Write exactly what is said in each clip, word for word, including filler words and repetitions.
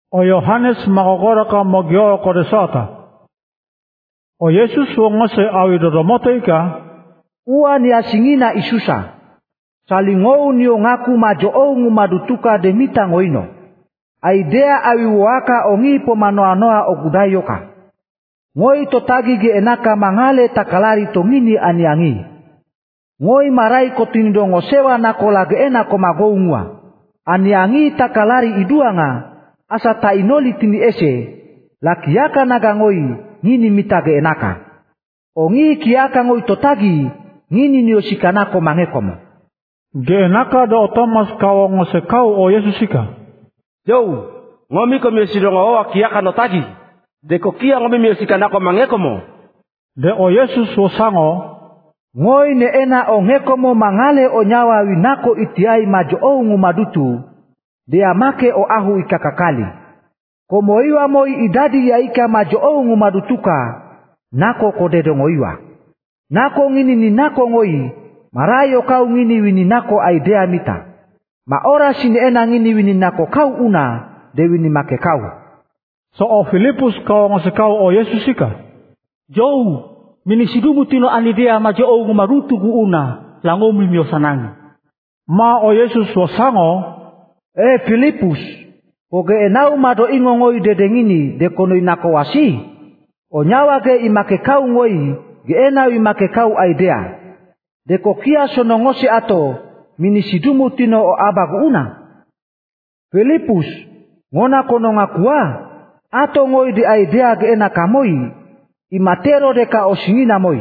O Yohanes makokora ka mogyo kodesata. O Yesus wongose awi dodomoto ika. Ua ni asingina isusa. Salingou ni ngaku majo o ngumadutuka demita ngoino. Aidea awi waka ongi pomanoanoa ogudayoka. Ngoi totagi ge enaka mangale takalari tongini aniangi. Ngoi marai kotinido ngosewa nakola ge enako magoungwa. Aniangi takalari iduanga. Asa ta inoli tini ese. Lakiaka naga ngoi ngini mita ge enaka. Ongi kiaka ngoi totagi ngini nioshikanako mangekomo. Ge enaka do Thomas kawo ngose kau o Yesusika. Jou, ngomi ko misidongo o kiaka no tagi. De ko kia ngomi miosikanako mangekomo. De o Yesus wosango. Ngoi ne ena o ngekomo mangale o nyawa winako itiai majo o ngumadutu. De amake o ahu ikakakali. Komoiwa moi idadi ya ika majo o ngumadutuka. Nako kodedo ngoiwa. Nako ngini ni nako ngoi. Marayo kau ngini wini nako aidea mita. Maora sini ena ngini wini nako kau una. De wini make kau. So o Filipus kau ngose kau o Yesusika. Jou, minisidumu tino anidea majo o ngumarutu gu una. Lango mimio sanangi. Ma o Yesus wasango. Eh Filipus. Oge enau mado ingo ngoi dedengini de kono inako wasi. O nyawa ge imake kau ngoi. Ge enau imake kau aidea. De kokia sonongose ato. Minisidumu tino o abagu una. Filipus. Ngona kono ngakua. Ato ngoi di aidea ge ena kamoi. Imatero deka osingina moi.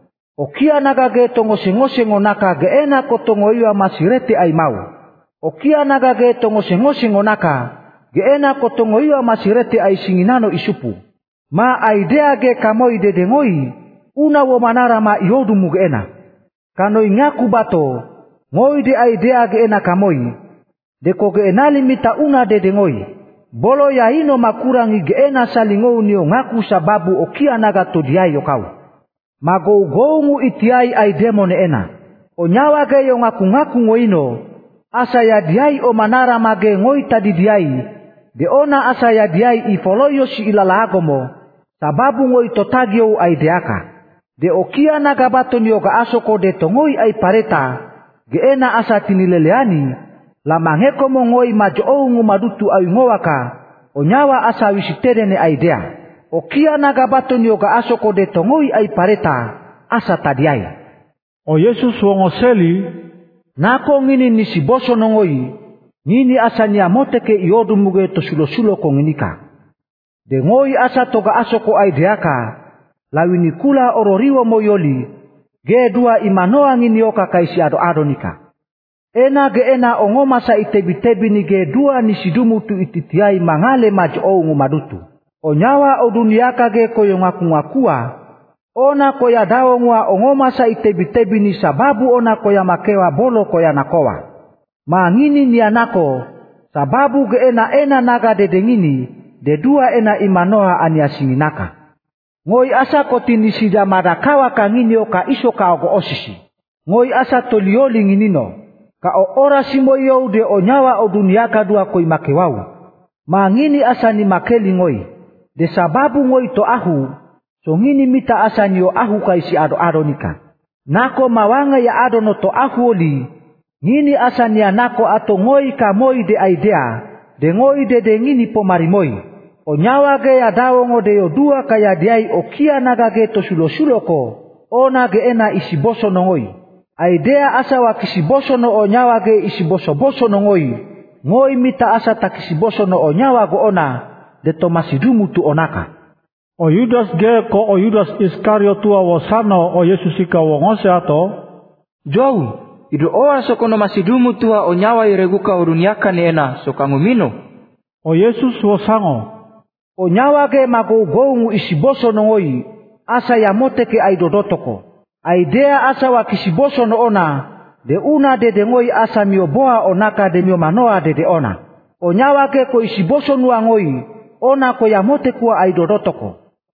Okia naga ge tongose-ngose ngonaka ge ena kotongoiwa masirete ai mau. Okia naga ge tongose-ngose ngonaka. Ge ena kotongoiwa masirete ai singinano isupu. Ma aidea ge kamoi dedengoi. Una wo manara ma iodumu ge ena. Kanoi ngaku bato. Ngoi di aidea ge ena kamoi. Deko ge enali mita una dedengoi. Bolo ya ino makurangi ge ena salingou nio ngaku sababu okia naga todiai yokau. Magou-goungu itiai aidemo ne ena. O nyawa ge yo ngaku-ngaku ngoino. Asa ya diai o manara mage ngoi tadidiai. De ona asa ya diai ifoloyo si ilalagomo. Sababu ngoi totagio aideaka. De okia naga bato nio ga asoko de tongoi ai pareta. Ge ena asa tinileleani. La mangeko mo ngoi majo o ngumadutu au ngowaka. O nyawa asa wisitere ne aidea. O kia naga bato ni oga asoko de tongoi ai pareta. Asa tadiai. O Yesus wongoseli. Nako ngini nisiboso nongoi. Nini asa niamote ke iodu muge to sulo-sulo konginika. De ngoi asa toga asoko aideaka. Lawini kula ororiwa moyoli. Ge dua imanoa ngini oka kaisi ado-ado nika. Ena ge ena ongoma sa itebi-tebi ni ge dua nisidumu tu ititiai mangale majo o ngumadutu. O nyawa o duniaka ge koyo ngaku-ngakua. Ona koya dao ngua ongoma sa itebi-tebi ni sababu ona koya makewa bolo koya nakowa. Mangini ni anako. Sababu ge ena ena naga dedengini. De dua ena imanoa aniasinginaka. Ngoi asa kotini sida madakawa kangini oka iso ka ogo osisi. Ngoi asa tolioli nginino. Ka o ora simoyo de o nyawa o duniaka dua koi makewau. Mangini asa ni makeli ngoi. De sababu ngoi to ahu. So ngini mita asa ni o ahu kaisi ado-ado nika. Nako mawanga ya ado no to ahu oli. Ngini asa ni anako ato ngoi ka moi de aidea. De ngoi de de ngini pomari moi. O nyawa ge ya dawo ngo de yo dua kaya diai o kia naga ge to sulo-sulo ko. Ona ge ena isiboso no ngoi. Aidea asa wa kisiboso no o nyawa ge isiboso-boso no ngoi. Ngoi mita asa ta kisiboso no o nyawa go ona. De tomasidumu tu onaka. O Yudas ge ko o Yudas Iskariotua wasano o Yesusika wongose ato. Jou, idu oa sokono masidumu tua o nyawa ireguka uruniaka ni ena sokangumino. O Yesus wasango. O nyawa ge magou-goungu isiboso no ngoi. Asa ya moteke aidodotoko. Aidea asa wa kisiboso no ona. De una de de ngoi asa mioboa onaka de mio manoa de de ona. O nyawa ge ko isiboso nua ngoi. Ona ko ya mote kuwa aidodotoko.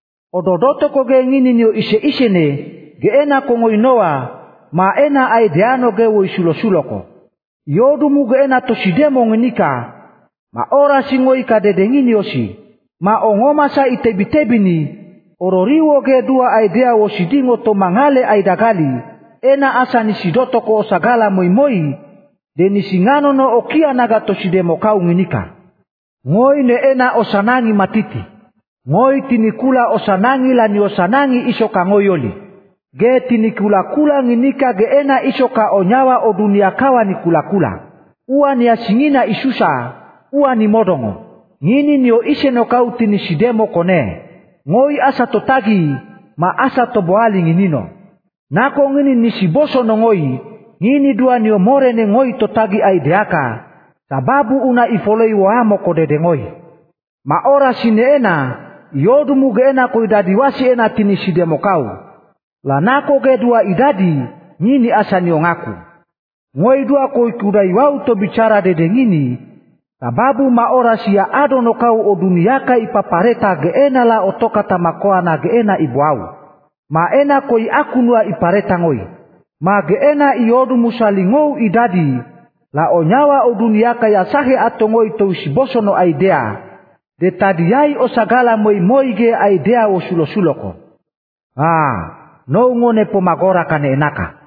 O dodotoko ge ngini nio ise ise ne. Ge ena ko ngoi noa. Ma ena aideano ge wo isulo-suloko. Yodu mu ge ena tosidemo ngenika. Ma ora singoi kadedengini osi, ma ongoma sa itebi-tebini, ororiwo ge dua aidea wosidingo to mangale aidagali, ena asa nisidoto ko osagala moi-moi, de nisingano no okia naga tosidemo kau nginika. Ngoi ne ena osanangi matiti. Ngoi tinikula osanangi lani osanangi isoka ngoyoli. Ge tinikula-kula nginika ge ena isoka onyawa o dunia kawa ni kula-kula. Ua ni asingina isusa, ua ni modongo. Ngini nio iseno kau tinisidemo kone. Ngoi asa totagi, ma asa toboali nginino. Nako ngini nisiboso no ngoi, ngini dua nio more ne ngoi totagi aideaka, sababu una ifoloi waamo kodede ngoi. Ma ora sine ena, yodumu ge ena ko idadi wasi ena tinisidemo kau. Lanako ge dua idadi, ngini asa nio ngaku. Ngoi dua ko ikudai wau to bicara dede ngini, sababu maora sia adono kau o duniaka ipapareta ge ena la otoka tamakoa na ge ena ibuau. Ma ena koi aku nua ipareta ngoi. Ma ge ena iodu musalingou idadi, la onyawa o duniaka ya sahe ato ngoi to usiboso no aidea, de tadiai o sagala moi-moi ge aidea o sulo-suloko. Ah, no ngone pomagora kane enaka.